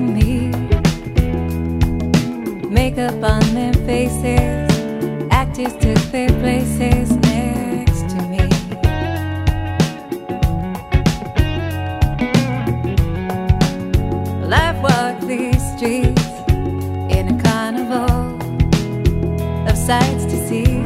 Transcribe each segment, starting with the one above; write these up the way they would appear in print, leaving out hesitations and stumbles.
saving me. Makeup on their faces, actors took their places next to me. Well, I've walked these streets in a carnival of sights to see.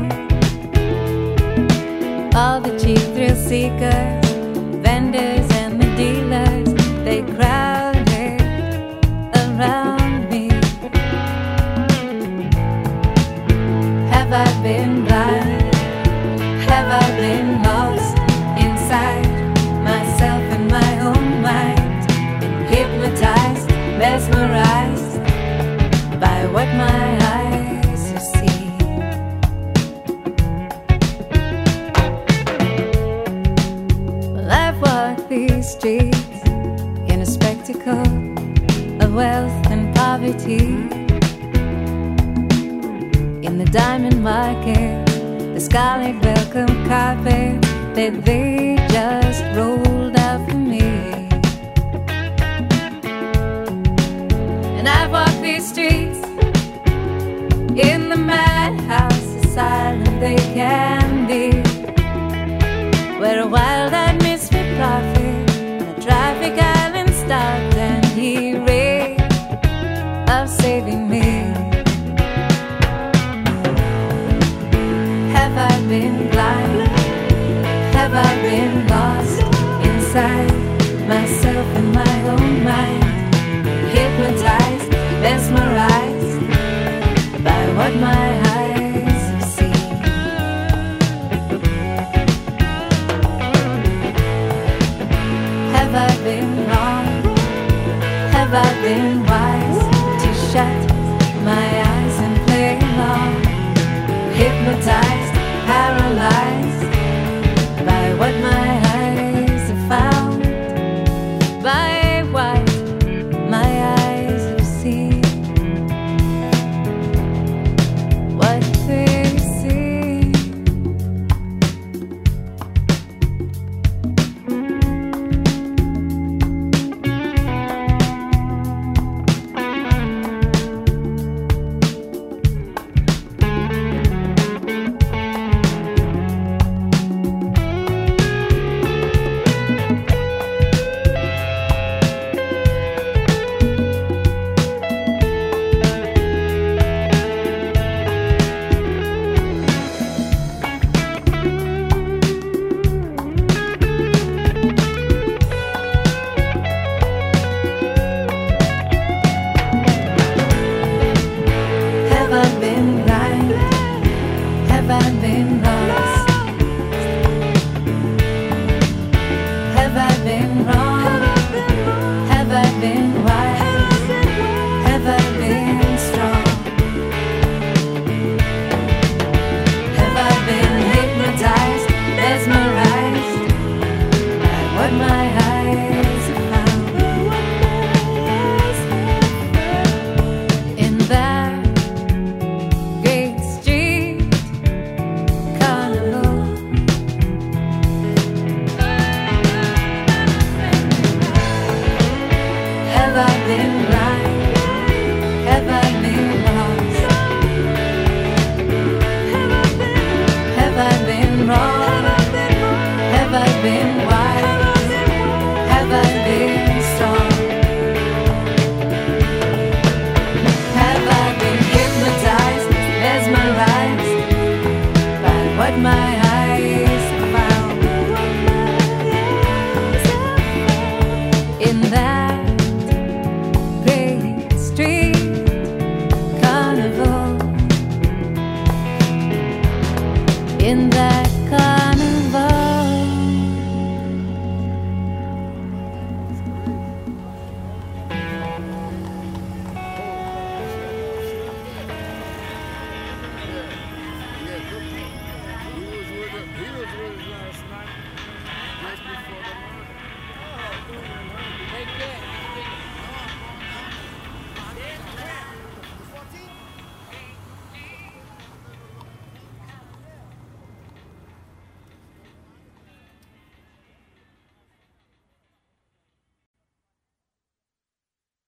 All the cheap thrill seekers, vendors and the dealers, they crowded around me. Have I been blind? Have I been lost inside myself and my own mind? Been hypnotized, mesmerized by what my eyes have seen. Well, I've walked these streets in a spectacle of wealth and poverty. In the diamond market, the scarlet welcome carpet that they just rolled out for me. And I've walked these streets in the madhouse, asylum they can be, where a wild-eyed misfit prophet on a traffic island stopped and he raved of saving me. Have I been blind? Have I been lost inside myself and my own mind? Hypnotized, mesmerized by what my eyes have seen. Have I been wrong? Have I been wise to shut my eyes and play along? Hypnotized,